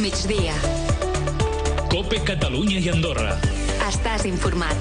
migdia. COPE Catalunya i Andorra. Estàs informat.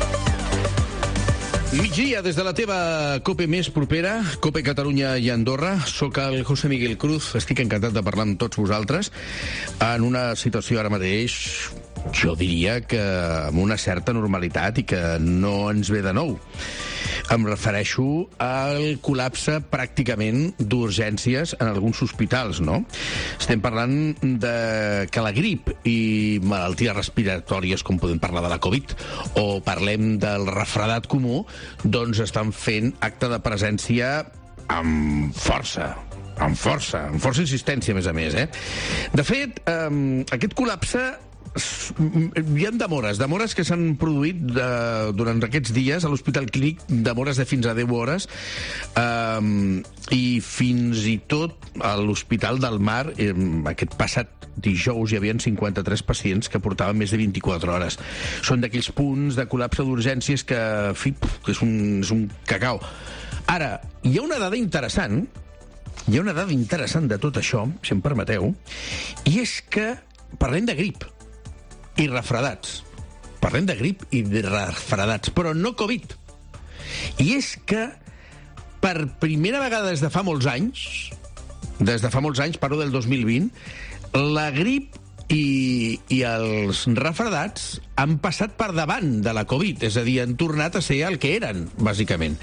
Migdia des de la teva COPE més propera, COPE Catalunya i Andorra. Soc el José Miguel Cruz, estic encantat de parlar amb tots vosaltres en una situació ara mateix, jo diria que amb una certa normalitat i que no ens ve de nou. Em refereixo al col·lapse pràcticament d'urgències en alguns hospitals, no? Estem parlant de que la grip i malalties respiratòries, com podem parlar de la Covid, o parlem del refredat comú, doncs estan fent acte de presència amb força insistència, a més a més, De fet, aquest col·lapse hi ha demores que s'han produït durant aquests dies a l'Hospital Clínic, demores de fins a 10 hores, i fins i tot a l'Hospital del Mar aquest passat dijous hi havia 53 pacients que portaven més de 24 hores. Són d'aquells punts de col·lapse d'urgències que és un cacau. Ara, hi ha una dada interessant de tot això, si em permeteu, i és que parlem de grip i refredats. Parlem de grip i de refredats, però no Covid. I és que per primera vegada des de fa molts anys, parlo del 2020, la grip i els refredats han passat per davant de la Covid, és a dir, han tornat a ser el que eren, bàsicament.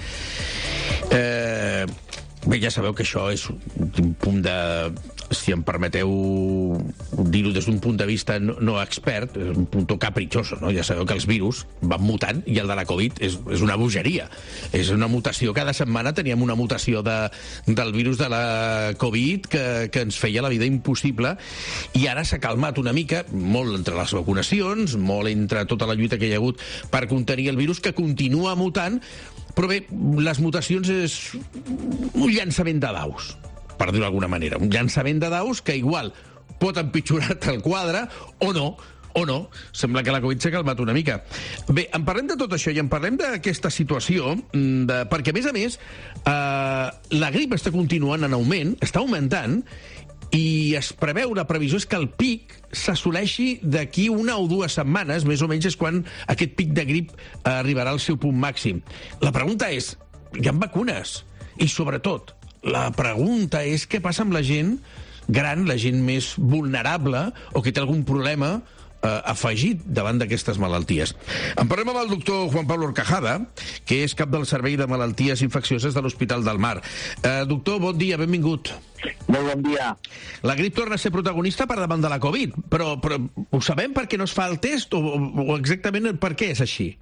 Bé, ja sabeu que això és un punt de, si em permeteu dir-ho des d'un punt de vista no expert, és un punt capritxoso, no? Ja sabeu que els virus van mutant i el de la Covid és una bogeria. És una mutació. Cada setmana teníem una mutació del virus de la Covid que ens feia la vida impossible, i ara s'ha calmat una mica, molt entre les vacunacions, molt entre tota la lluita que hi ha hagut per contenir el virus, que continua mutant. Però bé, les mutacions és un llançament de daus, per dir-ho d'alguna manera. Un llançament de daus que igual pot empitjorar-te el quadre o no. Sembla que la Covid s'ha calmat una mica. Bé, en parlem de tot això i en parlem d'aquesta situació, perquè, a més, la grip està continuant en augment, està augmentant, i es preveu, la previsió és que el pic s'assoleixi d'aquí una o dues setmanes, més o menys és quan aquest pic de grip arribarà al seu punt màxim. La pregunta és, hi ha vacunes? I sobretot, la pregunta és què passa amb la gent gran, la gent més vulnerable o que té algun problema afegit davant d'aquestes malalties. En parlem amb el doctor Juan Pablo Horcajada, que és cap del Servei de Malalties Infeccioses de l'Hospital del Mar. Doctor, bon dia, benvingut. Molt bon dia. La grip torna a ser protagonista per davant de la Covid, però ho sabem per què no es fa el test o exactament per què és així?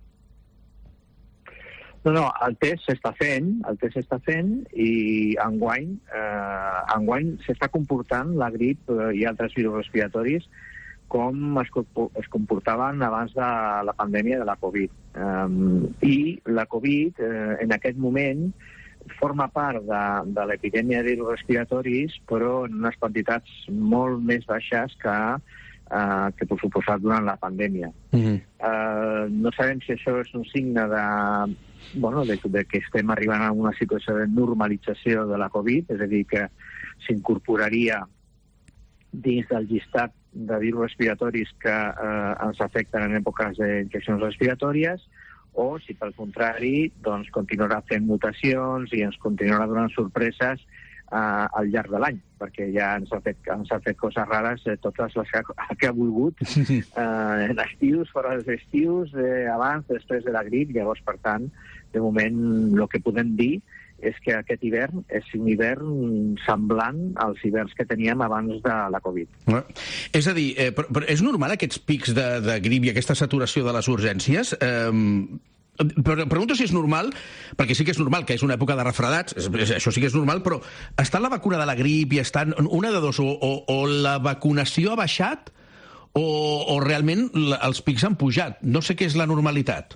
No, el test s'està fent i enguany s'està comportant la grip i altres virus respiratoris com es comportaven abans de la pandèmia de la Covid. I la Covid, en aquest moment, forma part de l'epidèmia de virus respiratoris, però en unes quantitats molt més baixes que per suposat durant la pandèmia. No sabem si això és un signe de que estem arribant a una situació de normalització de la Covid, és a dir, que s'incorporaria dins del llistat de virus respiratoris que ens afecten en èpoques d'infeccions respiratòries, o si pel contrari doncs continuarà fent mutacions i ens continuarà donant sorpreses al llarg de l'any, perquè ja ens ha fet coses rares totes les que ha volgut en estius, fora dels estius, abans, després de la grip. Llavors, per tant, de moment el que podem dir és que aquest hivern és un hivern semblant als hiverns que teníem abans de la Covid. És a dir, però és normal aquests pics de grip i aquesta saturació de les urgències? Però pregunto si és normal, perquè sí que és normal que és una època de refredats, això sí que és normal, però està la vacuna de la grip i està una de dos, o la vacunació ha baixat o realment els pics han pujat. No sé què és la normalitat.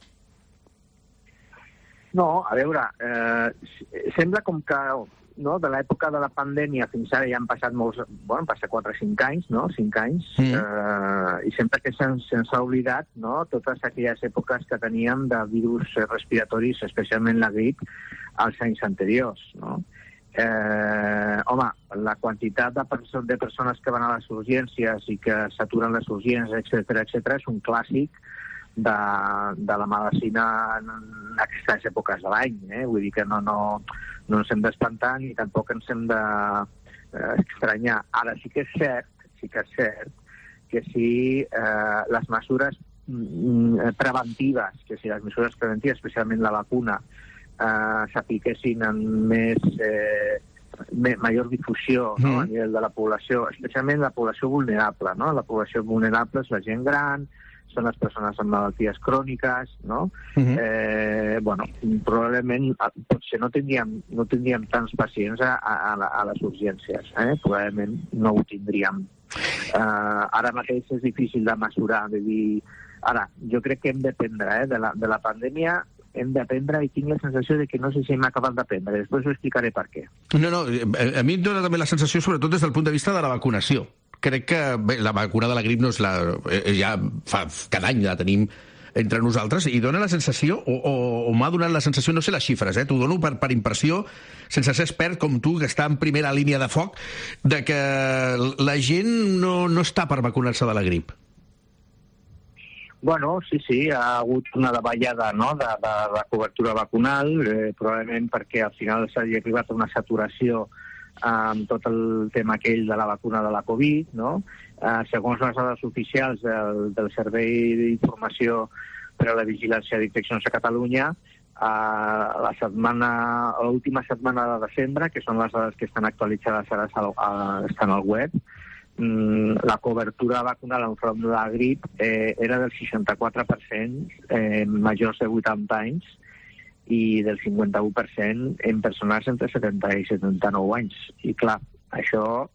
No, a veure, sembla com que de l'època de la pandèmia fins ara ja han passat molts, han passat 4 o 5 anys, 5 anys, i sempre que se'ns ha oblidat totes aquelles èpoques que teníem de virus respiratoris, especialment la grip, als anys anteriors. Home, la quantitat de persones que van a les urgències i que s'aturen les urgències, etc., és un clàssic de la medicina en aquestes èpoques de l'any. Vull dir que no ens hem d'espantar ni tampoc ens hem d'estranyar. Ara sí que és cert que si les mesures preventives, especialment la vacuna, s'apliquessin en major difusió, no? A nivell de la població, especialment la població vulnerable, no? La població vulnerable és la gent gran, són les persones amb malalties cròniques, no? Probablement potser no tindríem tants pacients a les urgències, probablement no ho tindríem. Ara mateix és difícil de mesurar, de dir... Ara, jo crec que hem d'aprendre de la pandèmia, hem d'aprendre i tinc la sensació de que no sé si hem acabat d'aprendre. Després ho explicaré per què. No, a mi em dona també la sensació, sobretot des del punt de vista de la vacunació. Crec que la vacuna de la grip no és ja fa cada any la tenim entre nosaltres i dona la sensació, o m'ha donat la sensació, no sé les xifres, t'ho dono per impressió, sense ser expert com tu, que està en primera línia de foc, de que la gent no està per vacunar-se de la grip. Bueno, sí, hi ha hagut una davallada, no?, de la cobertura vacunal, probablement perquè al final s'ha arribat a una saturació amb tot el tema aquell de la vacuna de la Covid, no? Segons les dades oficials del Servei d'Informació per a la Vigilància d'Infeccions a Catalunya, l'última setmana de desembre, que són les dades que estan actualitzades ara, estan al web, la cobertura vacunal enfront de la grip era del 64% majors de 80 anys i del 51% en persones entre 70 i 79 anys. I clar, això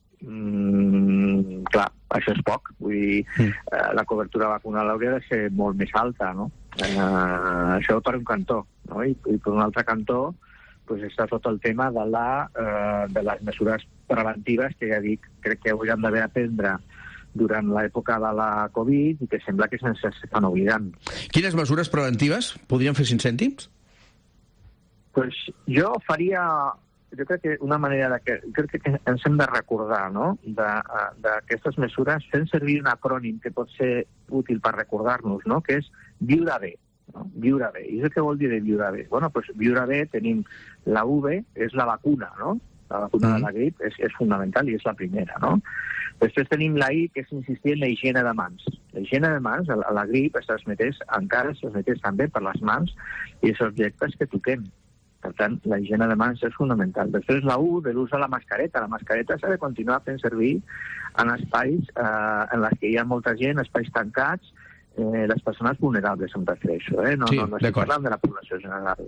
és poc. Vull dir, la cobertura vacunal hauria de ser molt més alta, no? Això per un cantó, no? I per un altre cantó pues està tot el tema de les mesures preventives que ja dic, crec que hauríem d'haver d'aprendre durant l'època de la Covid i que sembla que se'ns estan oblidant. Quines mesures preventives? Podríem fer 5 cèntims? Pues jo crec que una manera crec que ens hem de recordar, no?, d'aquestes mesures fent servir un acrònim que pot ser útil per recordar-nos, no?, que és viure bé. No? Viure bé. I què vol dir de viure bé? Bueno, doncs viure bé tenim la V, és la vacuna, no? La vacuna de la grip és fonamental i és la primera, no? Després tenim la I, que és insistir en la higiene de mans. La higiene de mans, la grip es transmeteix també per les mans i els objectes que toquem. Per tant, la higiene de mans és fonamental. Després la U, de l'ús de la mascareta. La mascareta s'ha de continuar fent servir en espais en els que hi ha molta gent, espais tancats, les persones vulnerables em refereixo, no estic parlant de la població general,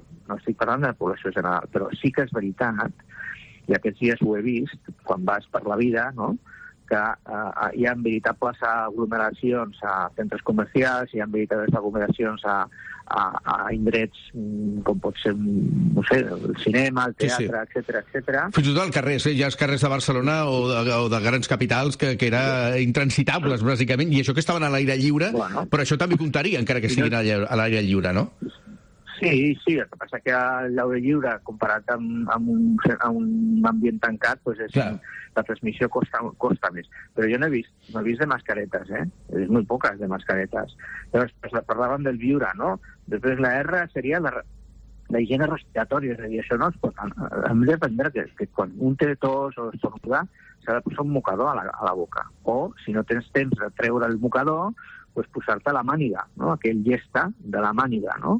però sí que és veritat, i aquests dies ho he vist, quan vas per la vida, no?, que hi ha veritables aglomeracions a centres comercials, hi ha veritables aglomeracions a indrets com pot ser, no sé, el cinema, el teatre, etcètera. Fins i tot als carrers, hi ha els carrers de Barcelona o de grans capitals que eren intransitables, bàsicament, i això que estaven a l'aire lliure, però això també comptaria, encara que siguin a l'aire lliure, no? Sí, el que passa que l'aire lliure, comparat amb un ambient tancat, la transmissió costa més. Però jo no he vist de mascaretes, és molt poques de mascaretes. Llavors, parlàvem del viure, no? Després la R seria la higiene respiratòria, és a dir, això no es pot... Hem d'aprendre que quan un té tos o estornudar s'ha de posar un mocador a la boca. O, si no tens temps de treure el mocador, posar-te la màniga, no? Aquell llesta de la màniga, no?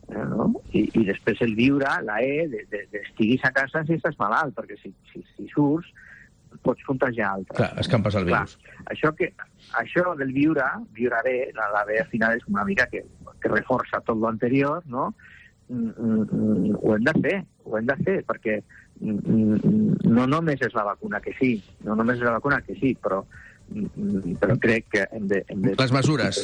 I després el viure, la E, d'estiguis a casa si estàs malalt, perquè si surts pots contagiar altres. Clar, escampes el virus. Això del viure bé, la B al final és una mica que reforça tot l'anterior, no? Ho hem de fer, perquè no només és la vacuna que sí, però crec que hem de les mesures.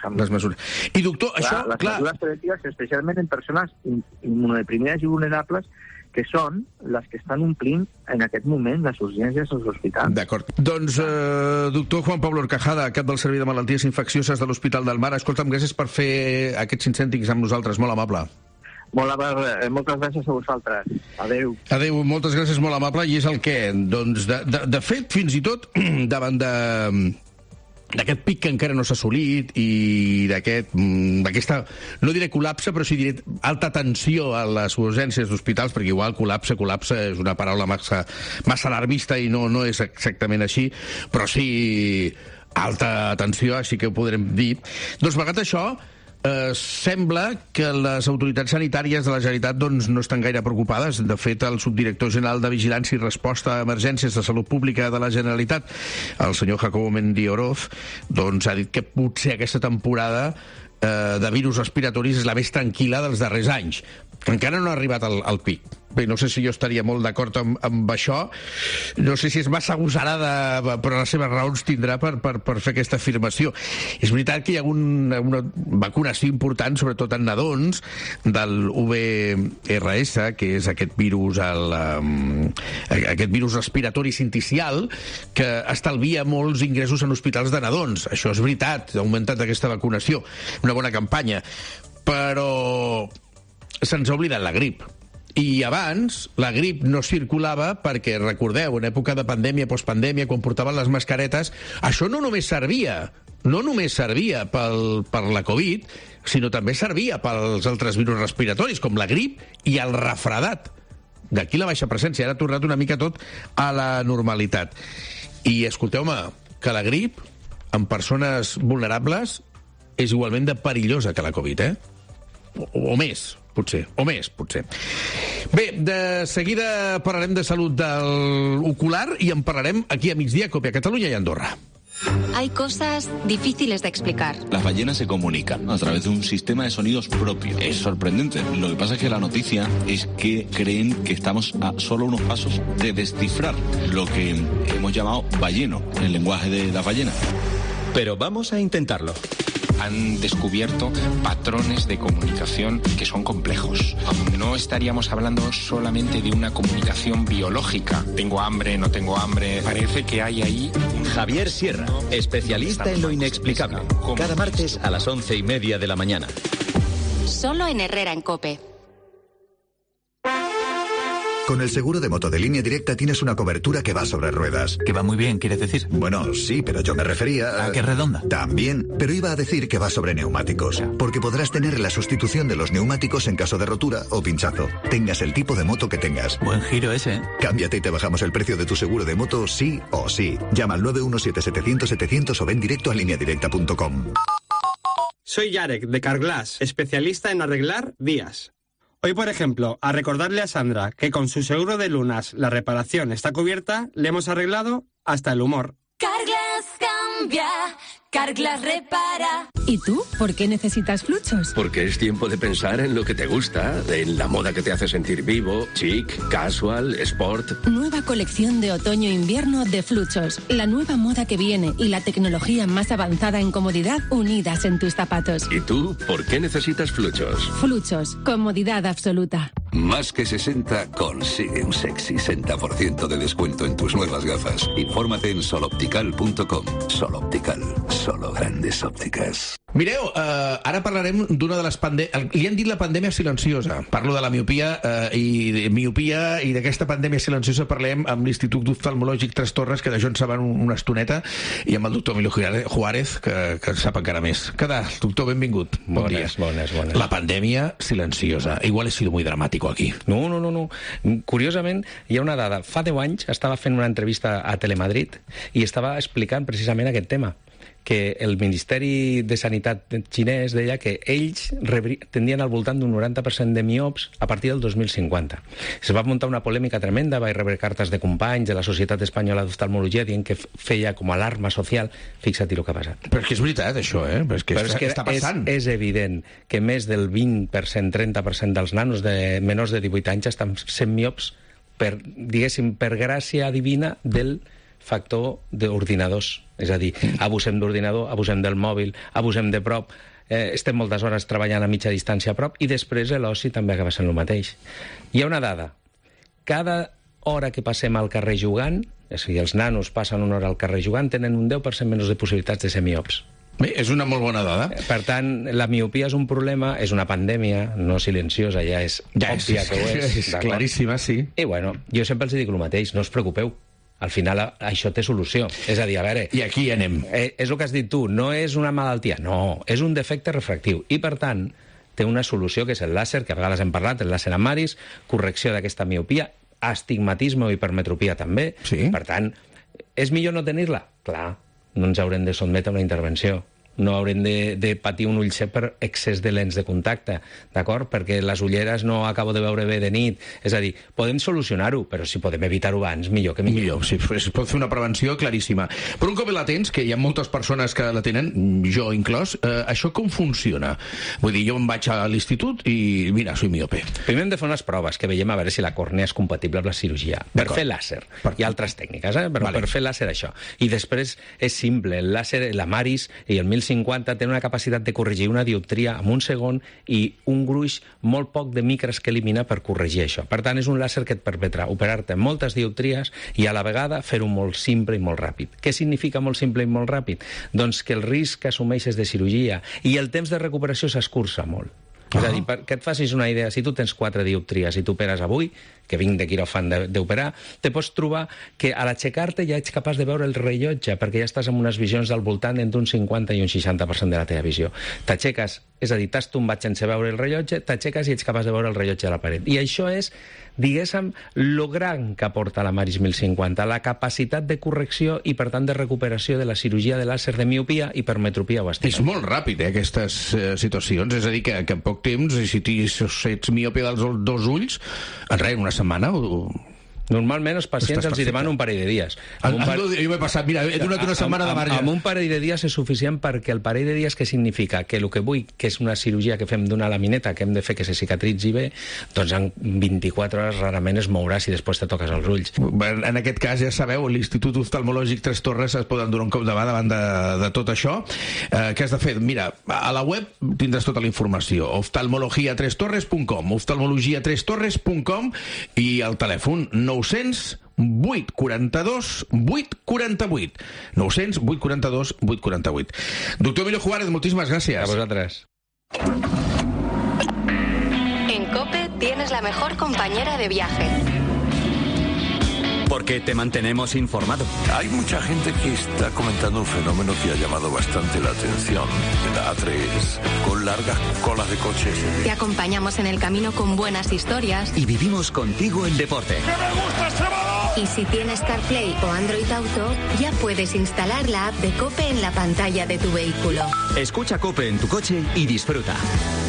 I doctor, això... Les mesures preventives, especialment en persones immunodeprimides i vulnerables, que són les que estan omplint en aquest moment les urgències als hospitals. D'acord. Doncs, doctor Juan Pablo Horcajada, cap del Servei de Malalties Infeccioses de l'Hospital del Mar, escolta'm, gràcies per fer aquests 5 cèntims amb nosaltres, molt amable. Moltes gràcies a vosaltres. Adéu. Adéu, moltes gràcies, molt amable. I és el què? Doncs, de fet, fins i tot, davant d'aquest pic que encara no s'ha assolit i d'aquesta, no diré col·lapse, però sí diré alta tensió a les urgències d'hospitals, perquè igual col·lapse és una paraula massa alarmista i no és exactament així, però sí alta tensió, així que ho podrem dir. Doncs, malgrat això, sembla que les autoritats sanitàries de la Generalitat doncs, no estan gaire preocupades. De fet, el subdirector general de Vigilància i Resposta a Emergències de Salut Pública de la Generalitat, el senyor Jacobo Mendioroz, doncs, ha dit que potser aquesta temporada de virus respiratoris és la més tranquil·la dels darrers anys. Encara no ha arribat al pic. Bé, no sé si jo estaria molt d'acord amb això. No sé si és massa agosarada, però les seves raons tindrà per fer aquesta afirmació. És veritat que hi ha una vacunació important, sobretot en nadons, del VRS, que és aquest virus respiratori sinticial, que estalvia molts ingressos en hospitals de nadons. Això és veritat, ha augmentat aquesta vacunació. Una bona campanya. Però se'ns ha oblidat la grip. I abans la grip no circulava perquè, recordeu, en època de pandèmia, postpandèmia, quan portaven les mascaretes, això no només servia per la Covid, sinó també servia pels altres virus respiratoris, com la grip i el refredat. D'aquí la baixa presència. Ara ha tornat una mica tot a la normalitat. I escolteu-me, que la grip en persones vulnerables és igualment de perillosa que la Covid, o més, potser. Bé, de seguida parlarem de salut del ocular i en parlarem aquí a migdia, Cope, a Catalunya i Andorra. Hay cosas difíciles de explicar. Las ballenas se comunican a través de un sistema de sonidos propio. Es sorprendente. Lo que pasa es que la noticia es que creen que estamos a solo unos pasos de descifrar lo que hemos llamado balleno, el lenguaje de las ballenas. Pero vamos a intentarlo. Han descubierto patrones de comunicación que son complejos. No estaríamos hablando solamente de una comunicación biológica. Tengo hambre, no tengo hambre. Parece que hay ahí Javier Sierra, especialista en lo inexplicable. Cada martes a las 11:30 de la mañana. Solo en Herrera en COPE. Con el seguro de moto de Línea Directa tienes una cobertura que va sobre ruedas. Que va muy bien, ¿quieres decir? Bueno, sí, pero yo me refería ¿A que redonda? También, pero iba a decir que va sobre neumáticos. Porque podrás tener la sustitución de los neumáticos en caso de rotura o pinchazo. Tengas el tipo de moto que tengas. Buen giro ese, ¿eh? Cámbiate y te bajamos el precio de tu seguro de moto sí o sí. Llama al 917-700-700 o ven directo a lineadirecta.com. Soy Yarek, de Carglass, especialista en arreglar vías. Hoy, por ejemplo, a recordarle a Sandra que con su seguro de lunas la reparación está cubierta, le hemos arreglado hasta el humor. Carglass cambia, Carglass repara. ¿Y tú? ¿Por qué necesitas Fluchos? Porque es tiempo de pensar en lo que te gusta, en la moda que te hace sentir vivo, chic, casual, sport. Nueva colección de otoño-invierno de Fluchos. La nueva moda que viene y la tecnología más avanzada en comodidad unidas en tus zapatos. ¿Y tú? ¿Por qué necesitas Fluchos? Fluchos. Comodidad absoluta. Más que 60 consigue un sexy 60% de descuento en tus nuevas gafas. Infórmate en soloptical.com. Soloptical. Solo grandes òptiques. Mireu, ara parlarem d'una de les pandèmies... Li han dit la pandèmia silenciosa. Parlo de la miopia i d'aquesta pandèmia silenciosa parlem amb l'Institut d'Oftalmològic Tres Torres, que d'això en saben una estoneta, i amb el doctor Emilio Juárez, que en sap encara més. Què tal, doctor? Benvingut. Bones. La pandèmia silenciosa. Igual he sido muy dramático aquí. No. Curiosament, hi ha una dada. Fa 10 anys estava fent una entrevista a Telemadrid i estava explicant precisament aquest tema, que el Ministeri de Sanitat xinès deia que ells tendien al voltant d'un 90% de miops a partir del 2050. Es va muntar una polèmica tremenda, va rebre cartes de companys de la Societat Espanyola d'Oftalmologia dient que feia com alarma social. Fixa't el que ha passat. Però és que és veritat, això, Però és que està passant. És evident que més del 20%, 30% dels nanos de menors de 18 anys estan sent miops per gràcia divina del factor d'ordinadors. És a dir, abusem d'ordinador, abusem del mòbil, abusem de prop, estem moltes hores treballant a mitja distància a prop i després l'oci també acaba sent el mateix. Hi ha una dada. Cada hora que passem al carrer jugant, és a dir, els nanos passen una hora al carrer jugant, tenen un 10% menys de possibilitats de ser miops. Bé, és una molt bona dada. Per tant, la miopia és un problema, és una pandèmia, no silenciosa, ja és òbvia que ho és. És claríssima, sí. I bueno, jo sempre els dic el mateix, no us preocupeu. Al final això té solució. És a dir, a veure... I aquí anem. És el que has dit tu, no és una malaltia, no, és un defecte refractiu. I, per tant, té una solució, que és el làser, que a vegades hem parlat, el làser Amaris, correcció d'aquesta miopia, astigmatisme o hipermetropia també. Sí. Per tant, és millor no tenir-la? Clar, no ens haurem de sotmetre a una intervenció. No haurem de patir un ull cec per excés de lents de contacte, d'acord? Perquè les ulleres no acabo de veure bé de nit. És a dir, podem solucionar-ho, però si podem evitar-ho abans, millor que millor. Sí, es pot fer una prevenció claríssima. Però un cop la tens, que hi ha moltes persones que la tenen, jo inclòs, això com funciona? Vull dir, jo em vaig a l'institut i, mira, soy miope. Primer hem de fer unes proves, que veiem a veure si la còrnea és compatible amb la cirurgia. Per fer làser. Hi ha altres tècniques, però per fer làser això. I després és simple, el làser, l'Amaris i el 1050 tenen una capacitat de corregir una dioptria en un segon i un gruix molt poc de micres que elimina per corregir això. Per tant, és un làser que et permetrà operar-te moltes dioptries i a la vegada fer-ho molt simple i molt ràpid. Què significa molt simple i molt ràpid? Doncs que el risc que assumeixes de cirurgia i el temps de recuperació s'escurça molt. És a dir, que et facis una idea, si tu tens 4 dioptries i t'operes avui, que vinc de quiròfan d'operar, te pots trobar que a l'aixecar-te ja ets capaç de veure el rellotge, perquè ja estàs amb unes visions del voltant entre un 50 i un 60% de la teva visió. T'aixeques, és a dir, t'has tombat sense veure el rellotge, t'aixeques i ets capaç de veure el rellotge a la paret. I això és, diguéssim, lo gran que aporta l'Amaris 1050, la capacitat de correcció i, per tant, de recuperació de la cirurgia de làser de miopia, hipermetropia o astigmatisme. És molt ràpid, aquestes situacions. És a dir, que en poc temps, i si ets miope dels 2 ulls, en res, una setmana o... Normalment els pacients els hi demanen un parell de dies. Jo m'he passat, mira, he donat una setmana de marge. Amb un parell de dies és suficient, perquè el parell de dies què significa? Que el que vull, que és una cirurgia que fem d'una lamineta, que hem de fer que se cicatritzi bé, doncs en 24 hores rarament es mourà si després te toques els ulls. En aquest cas, ja sabeu, l'Institut Oftalmològic Tres Torres es poden donar un cop de mà davant de tot això. Què has de fer? Mira, a la web tindràs tota la informació. oftalmologiatrestorres.com oftalmologiatrestorres.com i el telèfon 900 842 848 900 842 848. Doctor Emilio Juárez, moltíssimes gràcies. A vosaltres. En COPE tienes la mejor compañera de viaje. Porque te mantenemos informado. Hay mucha gente que está comentando un fenómeno que ha llamado bastante la atención. La A3, con largas colas de coches. Te acompañamos en el camino con buenas historias. Y vivimos contigo el deporte. ¡Que me gusta este balón! Y si tienes CarPlay o Android Auto, ya puedes instalar la app de COPE en la pantalla de tu vehículo. Escucha COPE en tu coche y disfruta.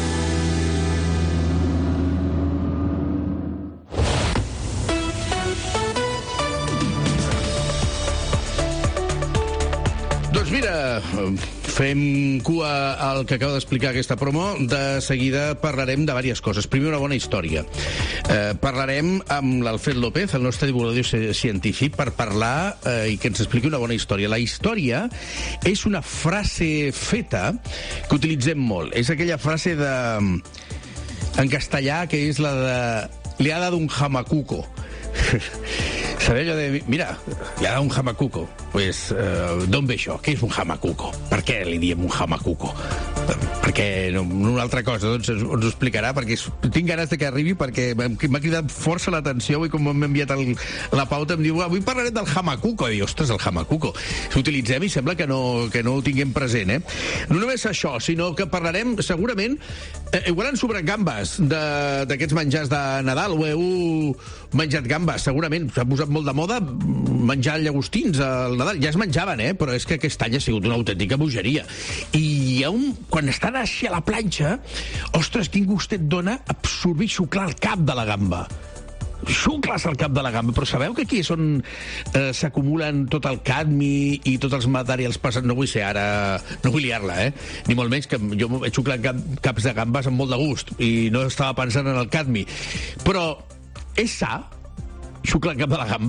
Doncs mira, fem cua al que acaba d'explicar aquesta promo. De seguida parlarem de diverses coses. Primer, una bona història. Parlarem amb l'Alfred López, el nostre divulgador científic, per parlar i que ens expliqui una bona història. La història és una frase feta que utilitzem molt. És aquella frase en castellà que és la de le ha dado un jamacuco. Sabeu allò de, mira, le ha dado un jamacuco. Pues, d'on ve això? Què és un jamacuco? Per què li diem un jamacuco? Perquè no una altra cosa, doncs ens ho explicarà, perquè tinc ganes de que arribi, perquè m'ha cridat força l'atenció avui, com m'ha enviat la pauta, em diu, avui parlarem del jamacuco. I dic, ostres, el jamacuco. S'utilitzem i sembla que no ho tinguem present, eh? No només això, sinó que parlarem, segurament, igual han sobrat gambes d'aquests menjars de Nadal. Ho heu menjat gambes, segurament. S'ha posat molt de moda menjar llagostins al Nadal. Ja es menjaven, però és que aquest any ha sigut una autèntica bogeria. I quan estan així a la planxa, ostres, quin gustet dona absorbir, xuclar el cap de la gamba. Xucles al cap de la gamba, però sabeu que aquí és on s'acumulen tot el cadmi i tots els materials pesants? No vull ser ara, no vull liar-la, ni molt menys, que jo he xuclat caps de gambes amb molt de gust i no estava pensant en el cadmi. Però és sa xuclar el cap de la gamba?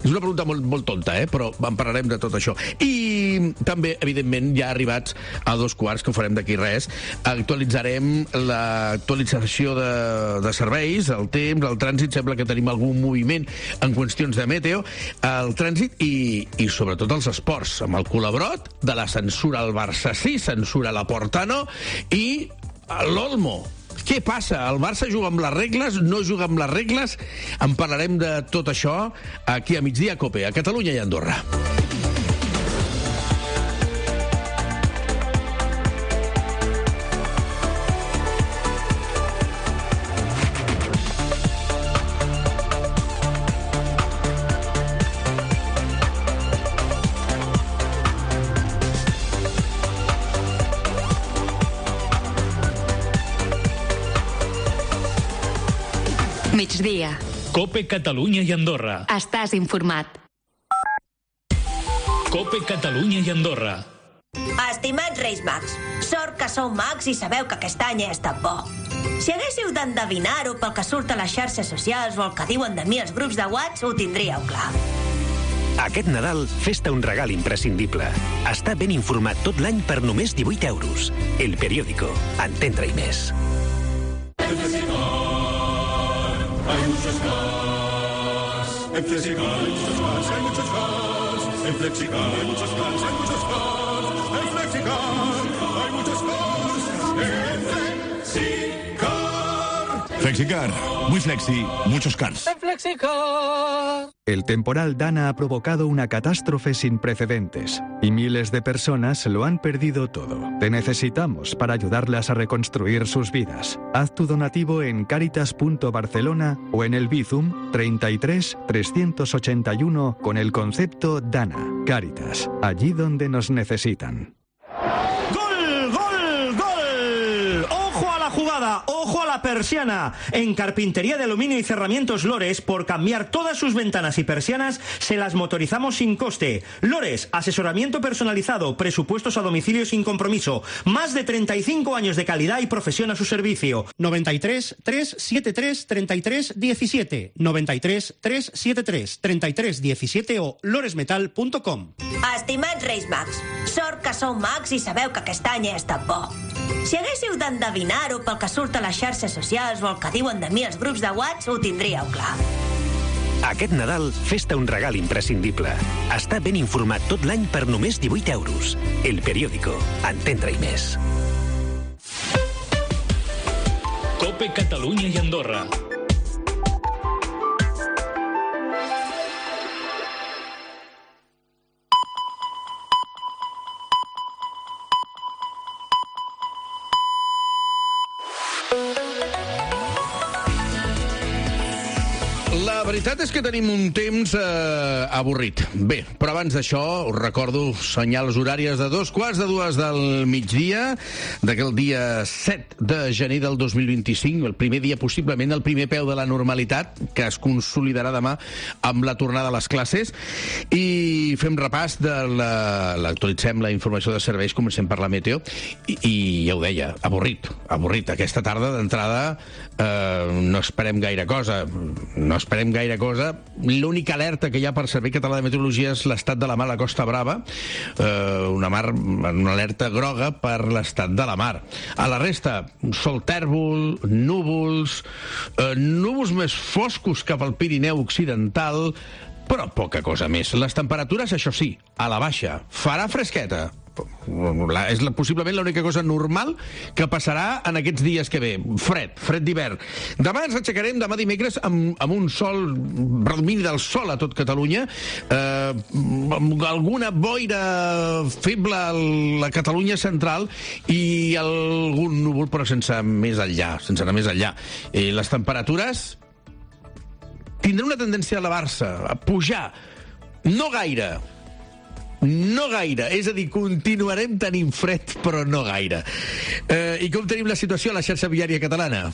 És una pregunta molt tonta, però en parlarem de tot això. I també, evidentment, ja arribats a 2:15, que ho farem d'aquí res, actualitzarem l'actualització de serveis, el temps, el trànsit. Sembla que tenim algun moviment en qüestions de meteo, el trànsit i sobretot els esports, amb el culabrot de la censura al Barça sí, censura a la Porta no, i l'Olmo. Què passa? El Barça juga amb les regles, no juga amb les regles? En parlarem de tot això aquí a Migdia Cope, a Catalunya i Andorra. Migdia. Cope Catalunya i Andorra. Estàs informat. Cope Catalunya i Andorra. Estimats Reis Mags, sort que sou mags i sabeu que aquest any és tan bo. Si haguéssiu d'endevinar-ho pel que surt a les xarxes socials o el que diuen de mi els grups de WhatsApp, ho tindríeu clar. Aquest Nadal, fes-te un regal imprescindible. Està ben informat tot l'any per només 18 euros. El Periódico. Entendre-hi més. Hay muchos cars. En Flexicar hay muchos cars, hay muchos cars. En Flexicar hay muchos cars, hay muchos cars. En Flexicar hay muchos cars. En Flexicar. Flexicar, muy flexi, muchos cars. En Flexicar. El temporal Dana ha provocado una catástrofe sin precedentes y miles de personas lo han perdido todo. Te necesitamos para ayudarlas a reconstruir sus vidas. Haz tu donativo en caritas.barcelona o en el Bizum 33 381 con el concepto Dana. Caritas, allí donde nos necesitan. ¡Gol, gol, gol! ¡Ojo a la jugada! ¡Ojo a la persiana! En Carpintería de Aluminio y Cerramientos Lores, por cambiar todas sus ventanas y persianas, se las motorizamos sin coste. Lores, asesoramiento personalizado, presupuestos a domicilio sin compromiso. Más de 35 años de calidad y profesión a su servicio. 93 373 33 17. 93 373 33 17 o loresmetal.com. Estimats Reis Mags, sort que sou mags i sabeu que aquest any és tan bo. Si haguéssiu d'endevinar-ho pel que surt a les xarxes socials o el que diuen de mi els grups de WhatsApp, ho tindríeu clar. Aquest Nadal, fes-te un regal imprescindible. Està ben informat tot l'any per només 18 euros. El Periódico. Entendre-hi més. Cope Catalunya i Andorra. La veritat és que tenim un temps avorrit. Bé, però abans d'això us recordo senyals horàries de 2:15 del migdia d'aquell dia 7 de gener del 2025, el primer dia, possiblement el primer peu de la normalitat, que es consolidarà demà amb la tornada a les classes, i fem repàs l'actualitzem la informació de serveis, comencem per la meteo, i ja ho deia, avorrit. Aquesta tarda d'entrada no esperem gaire cosa. L'única alerta que hi ha per Servei Català de Meteorologia és l'estat de la mar a la Costa Brava, una alerta groga per l'estat de la mar. A la resta, sol tèrbol, núvols més foscos cap al Pirineu Occidental, però poca cosa més. Les temperatures, això sí, a la baixa. Farà fresqueta. És possiblement l'única cosa normal que passarà en aquests dies que ve. Fred d'hivern. Demà ens aixecarem, demà dimecres, amb un sol, predomini del sol a tot Catalunya, amb alguna boira feble a la Catalunya central i algun núvol, però sense anar més enllà. Les temperatures tindran una tendència a elevar-se, a pujar. No gaire, és a dir, continuarem tenint fred, però no gaire. I com tenim la situació a la xarxa viària catalana?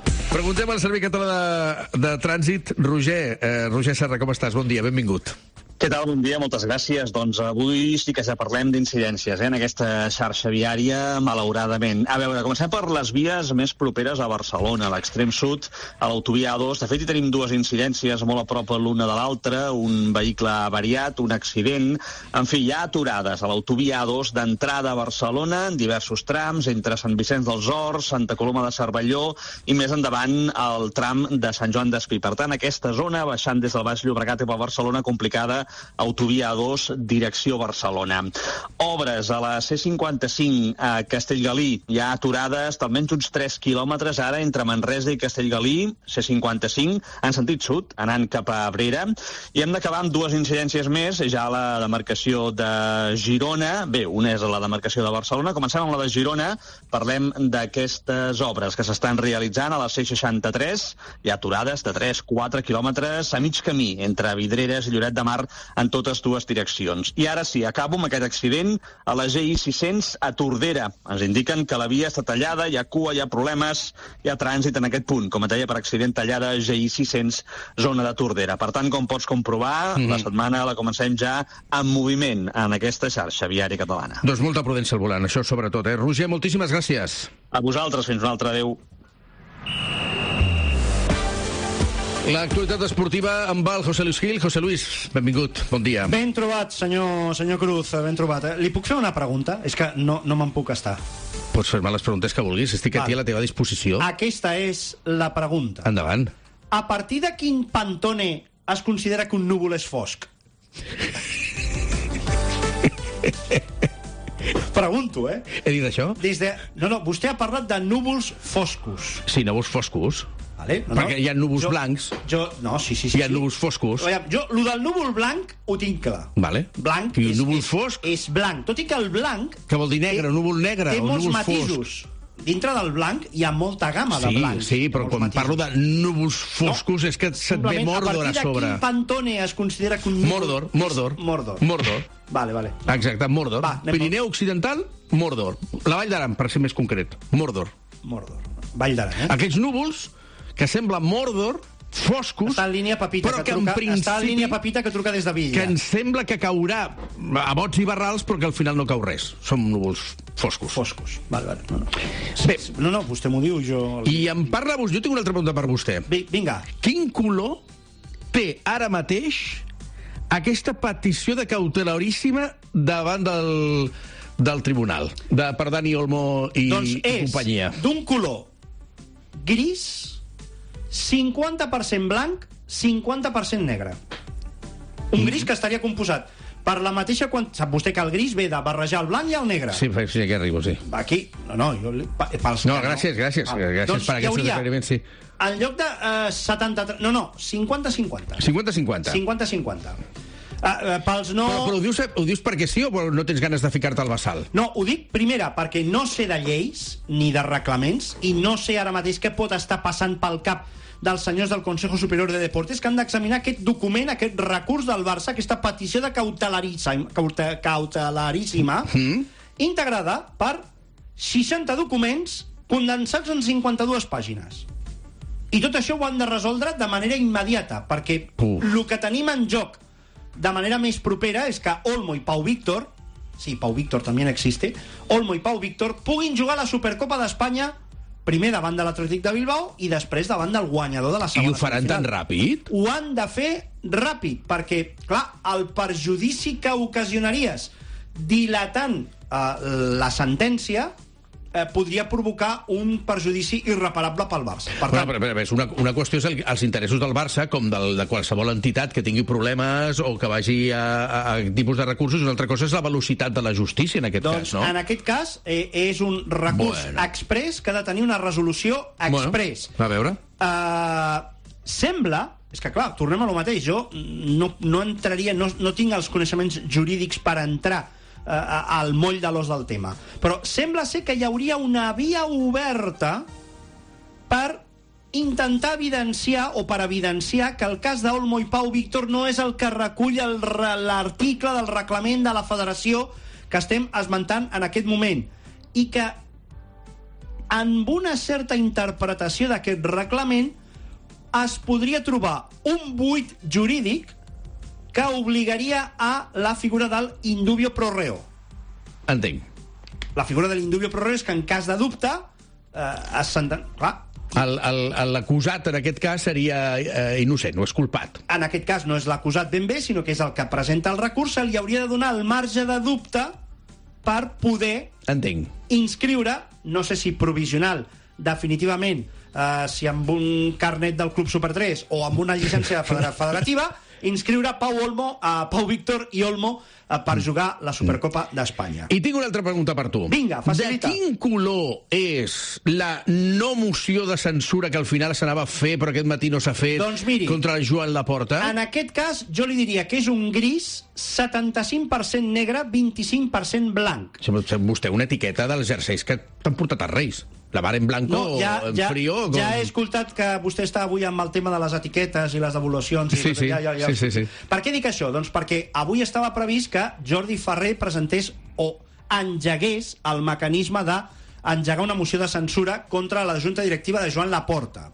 Preguntem al Servei Català de Trànsit. Roger Serra, com estàs? Bon dia, benvingut. Què tal? Bon dia, moltes gràcies. Doncs avui sí que ja parlem d'incidències en aquesta xarxa viària, malauradament. A veure, comencem per les vies més properes a Barcelona, a l'extrem sud, a l'autovia A2. De fet, hi tenim dues incidències molt a prop l'una de l'altra, un vehicle avariat, un accident. En fi, hi ha aturades a l'autovia A2 d'entrada a Barcelona en diversos trams, entre Sant Vicenç dels Horts, Santa Coloma de Cervelló i més endavant el tram de Sant Joan d'Espí. Per tant, aquesta zona, baixant des del Baix Llobregat i per Barcelona, complicada, autovia A2, direcció Barcelona. Obres a la C55 a Castellgalí. Hi ha aturades d'almenys uns 3 quilòmetres ara entre Manresa i Castellgalí, C55, en sentit sud, anant cap a Abrera. I hem d'acabar amb dues incidències més, ja a la demarcació de Girona. Bé, una és a la demarcació de Barcelona. Comencem amb la de Girona. Parlem d'aquestes obres que s'estan realitzant a la C63. Hi ha aturades de 3-4 quilòmetres a mig camí entre Vidreres i Lloret de Mar en totes dues direccions. I ara sí, acabo amb aquest accident a la GI 600 a Tordera. Ens indiquen que la via està tallada, hi ha cua, hi ha problemes, hi ha trànsit en aquest punt. Com et deia, per accident tallada GI 600, zona de Tordera. Per tant, com pots comprovar, la setmana la comencem ja en moviment en aquesta xarxa viària catalana. Doncs molta prudència al volant, això sobretot, eh? Roger, moltíssimes gràcies. A vosaltres, fins una altra, adeu. L'actualitat esportiva amb el José Luis Gil. José Luis, benvingut, bon dia. Ben trobat, senyor Cruz, ben trobat. Li puc fer una pregunta? És que no me'n puc estar. Pots fer-me les preguntes que vulguis, estic aquí a la teva disposició. Aquesta és la pregunta. Endavant. A partir de quin Pantone es considera que un núvol és fosc? Pregunto, eh? He dit això? No, vostè ha parlat de núvols foscos. Sí, núvols foscos. Vale, perquè hi ha núvols blancs. Sí. Hi ha núvols foscos. Lo del núvol blanc ho tinc clar. Vale. Blanc I un núvol fosc? És blanc, tot i que el blanc... Que vol dir negre, núvol negre té o molts núvol matisos. Fosc. Dintre del blanc hi ha molta gamma de blanc. Sí, però quan parlo de núvols foscos és que se't ve Mordor a sobre. A partir de quin Pantone es considera que un núvol... Mordor. Vale. Exacte, Mordor. Pirineu Occidental, Mordor. La Vall d'Aran, per ser més concret. Mordor. Vall d'Aran, eh? Aquests núvols que sembla Mordor, foscos, està en línia Pepita, però que en principi... Està en línia Pepita que truca des de Villa. Que ens sembla que caurà a bots i barrals, però que al final no cau res. Són núvols foscos. Vale. No, vostè m'ho diu, jo... I em parla... Jo tinc una altra pregunta per vostè. Vinga. Quin color té ara mateix aquesta petició de cautelaríssima davant del tribunal? Per Dani Olmo i companyia. Doncs és d'un color gris, 50% blanc, 50% negre. Un gris que estaria composat per la mateixa... Sap vostè que el gris ve de barrejar el blanc i el negre. Sí, aquí arribo, sí. Aquí, gràcies per aquests experiments, sí. En lloc de 73... No, 50-50. 50-50. 50-50. Pels no... Però ho dius perquè sí o no tens ganes de ficar-te al bassal? No, ho dic, primera, perquè no sé de lleis ni de reglaments i no sé ara mateix què pot estar passant pel cap dels senyors del Consejo Superior de Deportes que han d'examinar aquest document, aquest recurs del Barça, aquesta petició de cautelaríssima integrada per 60 documents condensats en 52 pàgines. I tot això ho han de resoldre de manera immediata, perquè el que tenim en joc de manera més propera és que Olmo i Pau Víctor, sí, Pau Víctor també existe, Olmo i Pau Víctor puguin jugar la Supercopa d'Espanya primer davant de l'Atlètic de Bilbao i després davant del guanyador de la segona. I ho faran tan ràpid? Ho han de fer ràpid, perquè, clar, el perjudici que ocasionaries dilatant la sentència podria provocar un perjudici irreparable pel Barça. Per tant... Una qüestió és els interessos del Barça, com de qualsevol entitat que tingui problemes o que vagi a tipus de recursos, i una altra cosa és la velocitat de la justícia, en aquest cas, no? En aquest cas és un recurs express que ha de tenir una resolució express. A veure. Sembla... És que, clar, tornem a lo mateix. Jo no entraria... No tinc els coneixements jurídics per entrar al moll de l'os del tema, però sembla ser que hi hauria una via oberta per intentar evidenciar o per evidenciar que el cas d'Olmo i Pau Víctor no és el que recull l'article del reglament de la federació que estem esmentant en aquest moment, i que amb una certa interpretació d'aquest reglament es podria trobar un buit jurídic que obligaria a la figura del indubio pro reo. Entenc. La figura de l'indubio pro reo és que en cas de dubte es senten... Clar, l'acusat en aquest cas seria innocent o és culpat. en aquest cas no és l'acusat ben bé, sinó que és el que presenta el recurs, se li hauria de donar el marge de dubte per poder inscriure, no sé si provisional, definitivament, si amb un carnet del Club Super 3 o amb una llicència federativa, inscriure Pau Víctor i Olmo per jugar la Supercopa d'Espanya. I tinc una altra pregunta per tu. Vinga, facilita. De quin color és la no moció de censura que al final s'anava a fer però aquest matí no s'ha fet contra Joan Laporta? En aquest cas, jo li diria que és un gris 75% negre, 25% blanc. Vostè una etiqueta dels jerseis que t'han portat als Reis. La mar en blanco, en frío... Ja he escoltat que vostè està avui amb el tema de les etiquetes i les devolucions. Sí. Per què dic això? Doncs perquè avui estava previst que Jordi Ferrer presentés o engegués el mecanisme d'engegar una moció de censura contra la junta directiva de Joan Laporta.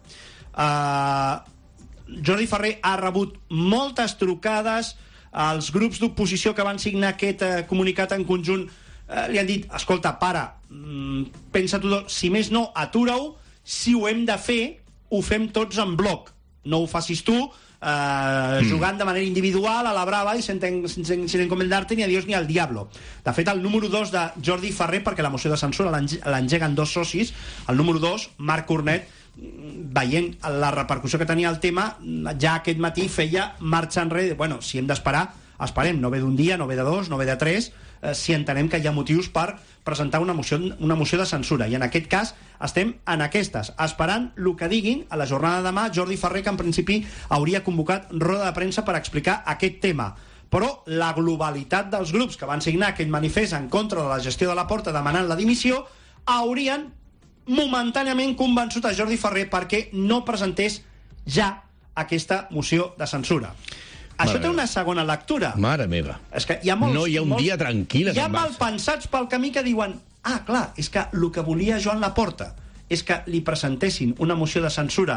Jordi Ferrer ha rebut moltes trucades, els grups d'oposició que van signar aquest comunicat en conjunt li han dit, escolta, pare, pensa-t'ho tot, si més no, atura-ho, si ho hem de fer, ho fem tots en bloc. No ho facis tu, jugant de manera individual, a la brava, i sin encomendarte ni a Dios ni al diablo. De fet, el número 2 de Jordi Ferrer, perquè la moció de censura l'engeguen dos socis, el número 2, Marc Cornet, veient la repercussió que tenia el tema, ja aquest matí feia marxa enrere, bueno, si hem d'esperar, esperem, no ve d'un dia, no ve de dos, no ve de tres, si entenem que hi ha motius per presentar una moció de censura. I en aquest cas estem en aquestes, esperant el que diguin a la jornada de demà Jordi Ferrer, que en principi hauria convocat roda de premsa per explicar aquest tema. Però la globalitat dels grups que van signar aquest manifest en contra de la gestió de Laporta demanant la dimissió haurien momentàniament convençut a Jordi Ferrer perquè no presentés ja aquesta moció de censura. Això té una segona lectura. Mare meva. És que hi ha molts, no hi ha un dia tranquil. Hi ha malpensats pel camí que diuen clar, és que el que volia Joan Laporta és que li presentessin una moció de censura